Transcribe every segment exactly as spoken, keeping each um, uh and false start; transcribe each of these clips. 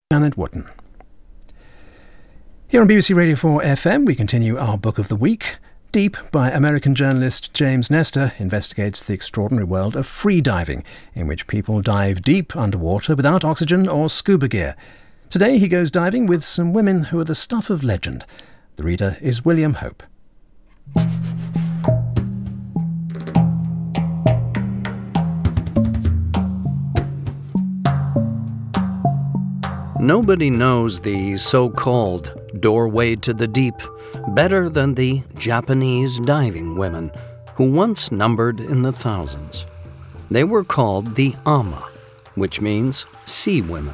Janet Wotton. Here on B B C Radio four F M, we continue our Book of the Week. Deep, by American journalist James Nestor, investigates the extraordinary world of free diving, in which people dive deep underwater without oxygen or scuba gear. Today he goes diving with some women who are the stuff of legend. The reader is William Hope. Nobody knows the so-called doorway to the deep better than the Japanese diving women, who once numbered in the thousands. They were called the Ama, which means sea women.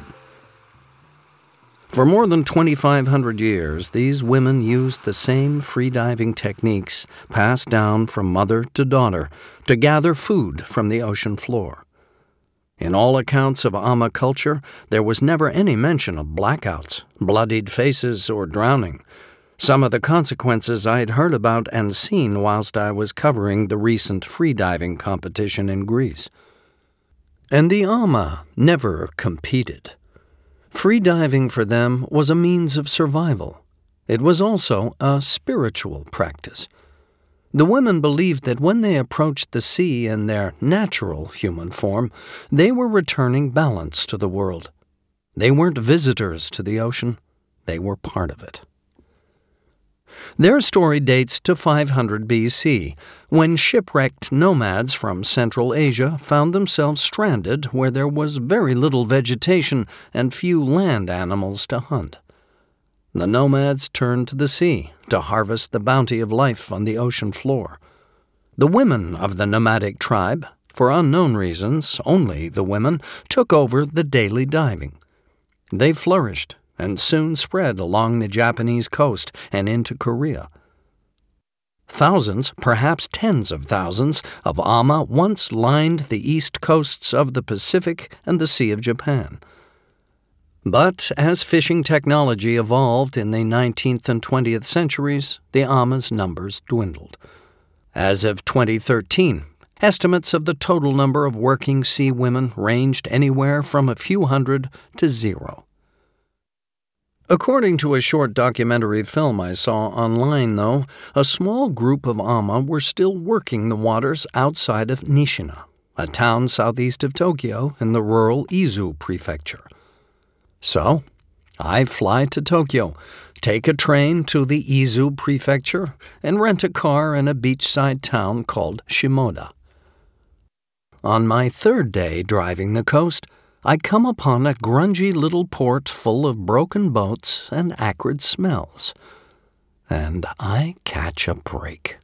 For more than twenty-five hundred years, these women used the same freediving techniques passed down from mother to daughter to gather food from the ocean floor. In all accounts of Ama culture, there was never any mention of blackouts, bloodied faces, or drowning. Some of the consequences I had heard about and seen whilst I was covering the recent freediving competition in Greece. And the Ama never competed. Freediving for them was a means of survival. It was also a spiritual practice. The women believed that when they approached the sea in their natural human form, they were returning balance to the world. They weren't visitors to the ocean, they were part of it. Their story dates to five hundred B C, when shipwrecked nomads from Central Asia found themselves stranded where there was very little vegetation and few land animals to hunt. The nomads turned to the sea to harvest the bounty of life on the ocean floor. The women of the nomadic tribe, for unknown reasons, only the women, took over the daily diving. They flourished and soon spread along the Japanese coast and into Korea. Thousands, perhaps tens of thousands, of Ama once lined the east coasts of the Pacific and the Sea of Japan. But as fishing technology evolved in the nineteenth and twentieth centuries, the Ama's numbers dwindled. As of twenty thirteen, estimates of the total number of working sea women ranged anywhere from a few hundred to zero. According to a short documentary film I saw online, though, a small group of Ama were still working the waters outside of Nishina, a town southeast of Tokyo in the rural Izu prefecture. So, I fly to Tokyo, take a train to the Izu prefecture, and rent a car in a beachside town called Shimoda. On my third day driving the coast, I come upon a grungy little port full of broken boats and acrid smells. And I catch a break.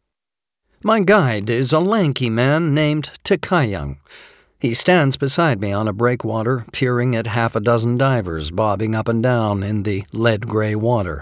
My guide is a lanky man named Takayang. He stands beside me on a breakwater, peering at half a dozen divers bobbing up and down in the lead-gray water.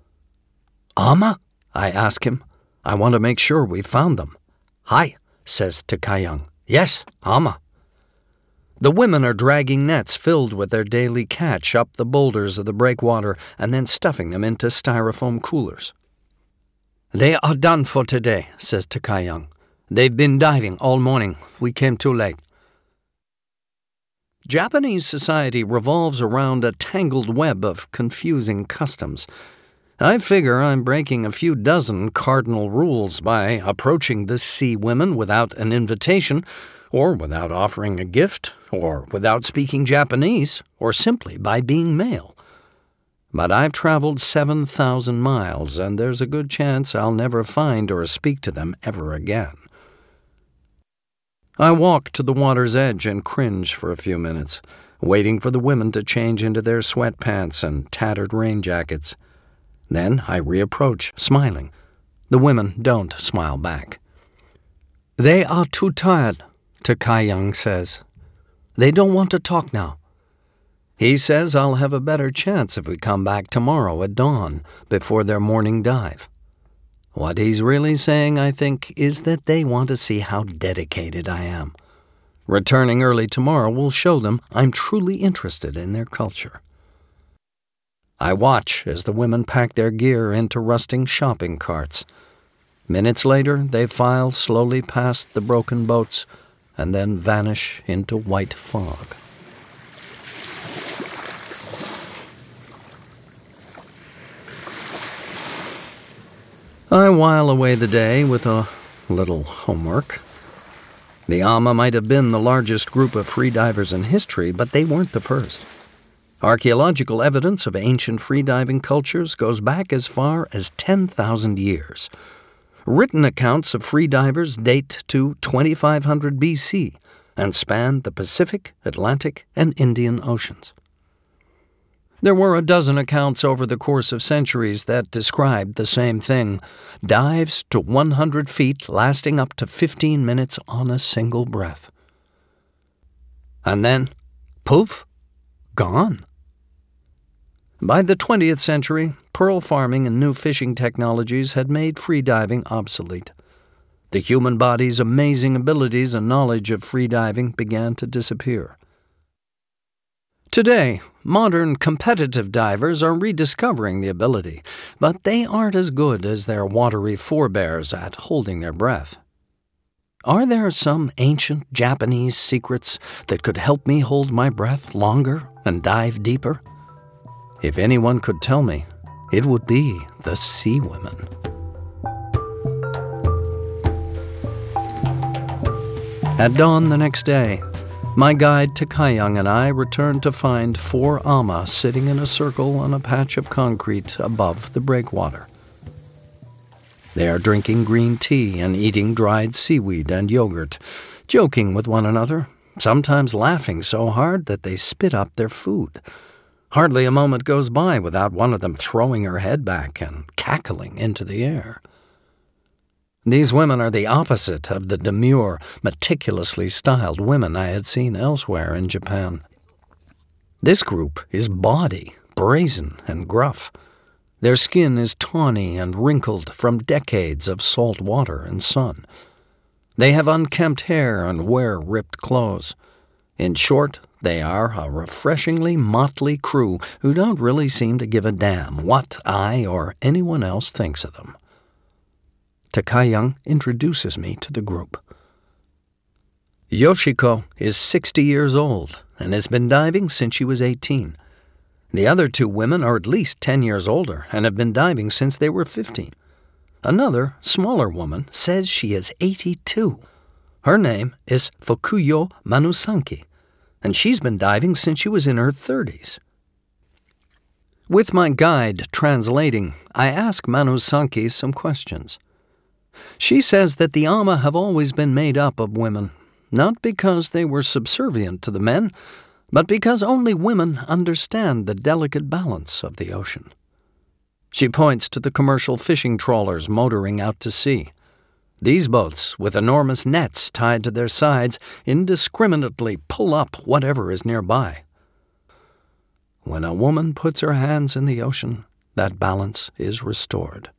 "Ama?" I ask him. "I want to make sure we've found them." "Hi," says Takayang. "Yes, Ama." The women are dragging nets filled with their daily catch up the boulders of the breakwater and then stuffing them into styrofoam coolers. "They are done for today," says Takayang. "They've been diving all morning. We came too late." Japanese society revolves around a tangled web of confusing customs. I figure I'm breaking a few dozen cardinal rules by approaching the sea women without an invitation, or without offering a gift, or without speaking Japanese, or simply by being male. But I've traveled seven thousand miles, and there's a good chance I'll never find or speak to them ever again. I walk to the water's edge and cringe for a few minutes, waiting for the women to change into their sweatpants and tattered rain jackets. Then I reapproach, smiling. The women don't smile back. "They are too tired," Takayang says. "They don't want to talk now." He says I'll have a better chance if we come back tomorrow at dawn, before their morning dive. What he's really saying, I think, is that they want to see how dedicated I am. Returning early tomorrow will show them I'm truly interested in their culture. I watch as the women pack their gear into rusting shopping carts. Minutes later, they file slowly past the broken boats and then vanish into white fog. I while away the day with a little homework. The Ama might have been the largest group of freedivers in history, but they weren't the first. Archaeological evidence of ancient freediving cultures goes back as far as ten thousand years. Written accounts of freedivers date to twenty-five hundred B C and span the Pacific, Atlantic, and Indian Oceans. There were a dozen accounts over the course of centuries that described the same thing: dives to one hundred feet lasting up to fifteen minutes on a single breath. And then, poof, gone. By the twentieth century, pearl farming and new fishing technologies had made freediving obsolete. The human body's amazing abilities and knowledge of freediving began to disappear. Today, modern competitive divers are rediscovering the ability, but they aren't as good as their watery forebears at holding their breath. Are there some ancient Japanese secrets that could help me hold my breath longer and dive deeper? If anyone could tell me, it would be the Sea Women. At dawn the next day, my guide Takayang and I returned to find four Ama sitting in a circle on a patch of concrete above the breakwater. They are drinking green tea and eating dried seaweed and yogurt, joking with one another, sometimes laughing so hard that they spit up their food. Hardly a moment goes by without one of them throwing her head back and cackling into the air. These women are the opposite of the demure, meticulously styled women I had seen elsewhere in Japan. This group is bawdy, brazen, and gruff. Their skin is tawny and wrinkled from decades of salt water and sun. They have unkempt hair and wear ripped clothes. In short, they are a refreshingly motley crew who don't really seem to give a damn what I or anyone else thinks of them. Takayang introduces me to the group. Yoshiko is sixty years old and has been diving since she was eighteen. The other two women are at least ten years older and have been diving since they were fifteen. Another, smaller woman says she is eighty-two. Her name is Fukuyo Manusanki, and she's been diving since she was in her thirties. With my guide translating, I ask Manusanki some questions. She says that the Ama have always been made up of women, not because they were subservient to the men, but because only women understand the delicate balance of the ocean. She points to the commercial fishing trawlers motoring out to sea. These boats, with enormous nets tied to their sides, indiscriminately pull up whatever is nearby. When a woman puts her hands in the ocean, that balance is restored.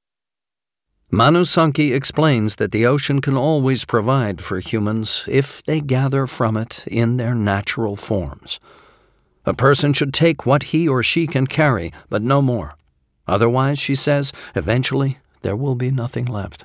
Manusanki explains that the ocean can always provide for humans if they gather from it in their natural forms. A person should take what he or she can carry, but no more. Otherwise, she says, eventually there will be nothing left.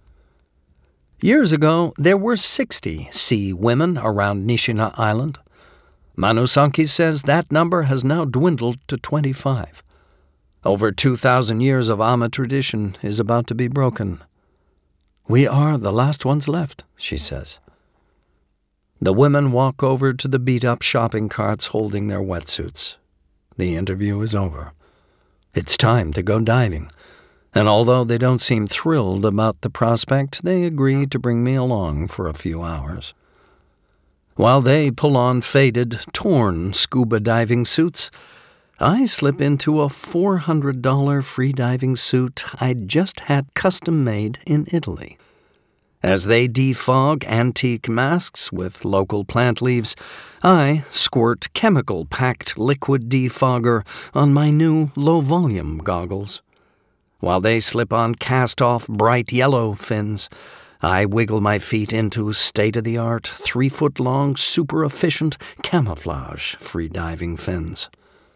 Years ago, there were sixty sea women around Nishina Island. Manusanki says that number has now dwindled to twenty-five. Over two thousand years of Ama tradition is about to be broken. We are the last ones left, she says. The women walk over to the beat-up shopping carts holding their wetsuits. The interview is over. It's time to go diving, and although they don't seem thrilled about the prospect, they agree to bring me along for a few hours. While they pull on faded, torn scuba diving suits, I slip into a four hundred dollars freediving suit I'd just had custom-made in Italy. As they defog antique masks with local plant leaves, I squirt chemical-packed liquid defogger on my new low-volume goggles. While they slip on cast-off bright yellow fins, I wiggle my feet into state-of-the-art, three-foot-long, super-efficient camouflage freediving fins.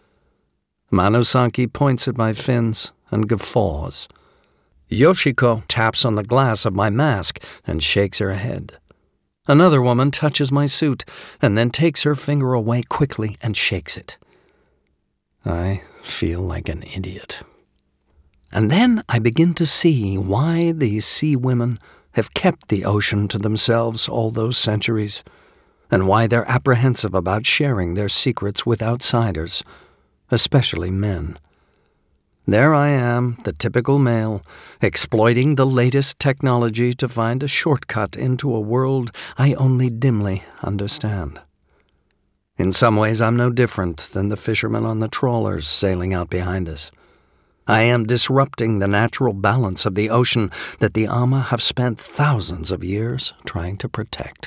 Manusanki points at my fins and guffaws. Yoshiko taps on the glass of my mask and shakes her head. Another woman touches my suit and then takes her finger away quickly and shakes it. I feel like an idiot. And then I begin to see why these sea women have kept the ocean to themselves all those centuries, and why they're apprehensive about sharing their secrets with outsiders, especially men. There I am, the typical male, exploiting the latest technology to find a shortcut into a world I only dimly understand. In some ways, I'm no different than the fishermen on the trawlers sailing out behind us. I am disrupting the natural balance of the ocean that the Ama have spent thousands of years trying to protect.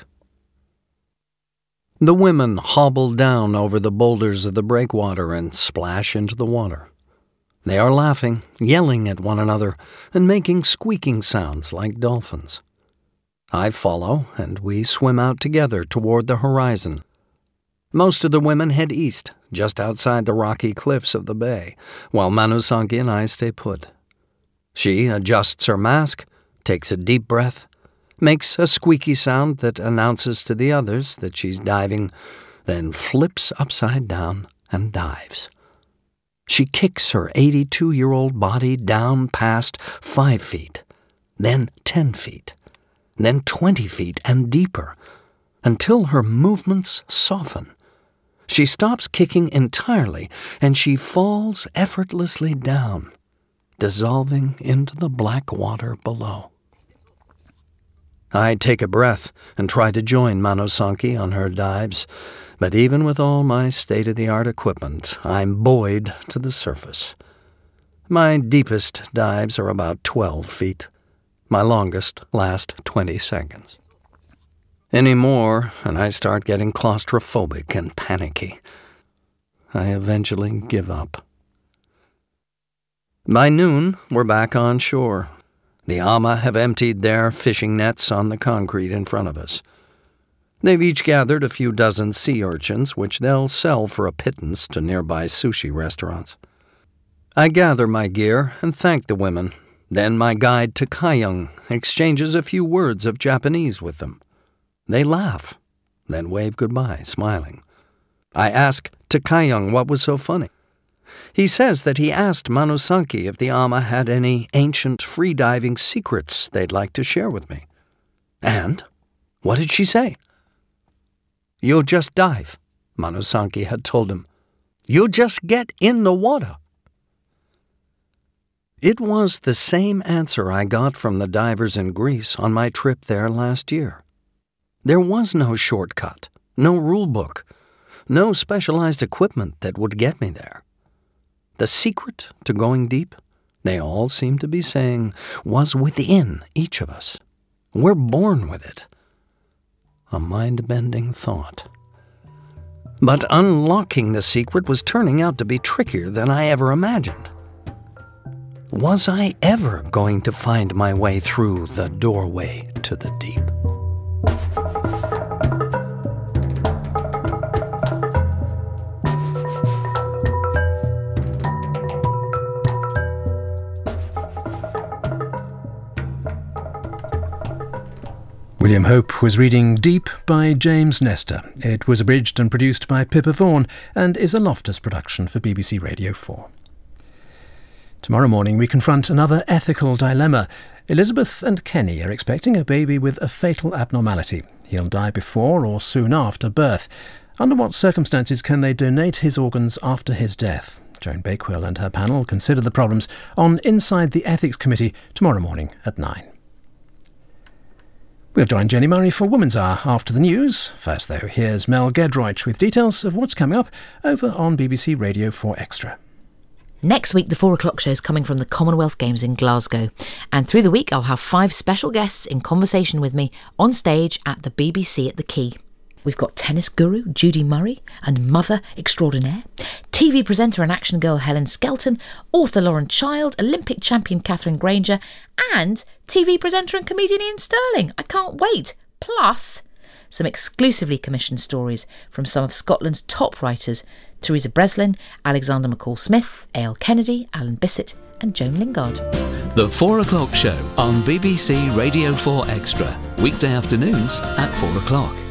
The women hobble down over the boulders of the breakwater and splash into the water. They are laughing, yelling at one another, and making squeaking sounds like dolphins. I follow, and we swim out together toward the horizon. Most of the women head east, just outside the rocky cliffs of the bay, while Manosanki and I stay put. She adjusts her mask, takes a deep breath, makes a squeaky sound that announces to the others that she's diving, then flips upside down and dives. She kicks her eighty-two-year-old body down past five feet, then ten feet, then twenty feet and deeper, until her movements soften. She stops kicking entirely, and she falls effortlessly down, dissolving into the black water below. I take a breath and try to join Manosanki on her dives, but even with all my state-of-the-art equipment, I'm buoyed to the surface. My deepest dives are about twelve feet. My longest last twenty seconds. Any more, and I start getting claustrophobic and panicky. I eventually give up. By noon, we're back on shore. The Ama have emptied their fishing nets on the concrete in front of us. They've each gathered a few dozen sea urchins, which they'll sell for a pittance to nearby sushi restaurants. I gather my gear and thank the women. Then my guide Takayung exchanges a few words of Japanese with them. They laugh, then wave goodbye, smiling. I ask Takayung what was so funny. He says that he asked Manosanki if the Ama had any ancient freediving secrets they'd like to share with me. And what did she say? "You'll just dive," Manosanki had told him. "You'll just get in the water." It was the same answer I got from the divers in Greece on my trip there last year. There was no shortcut, no rule book, no specialized equipment that would get me there. The secret to going deep, they all seem to be saying, was within each of us. We're born with it. A mind-bending thought. But unlocking the secret was turning out to be trickier than I ever imagined. Was I ever going to find my way through the doorway to the deep? William Hope was reading Deep by James Nestor. It was abridged and produced by Pippa Vaughan and is a Loftus production for B B C Radio four. Tomorrow morning we confront another ethical dilemma. Elizabeth and Kenny are expecting a baby with a fatal abnormality. He'll die before or soon after birth. Under what circumstances can they donate his organs after his death? Joan Bakewell and her panel consider the problems on Inside the Ethics Committee tomorrow morning at nine. We'll join Jenny Murray for Woman's Hour after the news. First, though, here's Mel Gedroich with details of what's coming up over on B B C Radio four Extra. Next week, the four o'clock show is coming from the Commonwealth Games in Glasgow. And through the week, I'll have five special guests in conversation with me on stage at the B B C at the Quay. We've got tennis guru Judy Murray and mother extraordinaire, T V presenter and action girl Helen Skelton, author Lauren Child, Olympic champion Catherine Granger, and T V presenter and comedian Ian Sterling. I can't wait. Plus, some exclusively commissioned stories from some of Scotland's top writers, Teresa Breslin, Alexander McCall Smith, A L Kennedy, Alan Bissett and Joan Lingard. The four o'clock show on B B C Radio four Extra, weekday afternoons at four o'clock.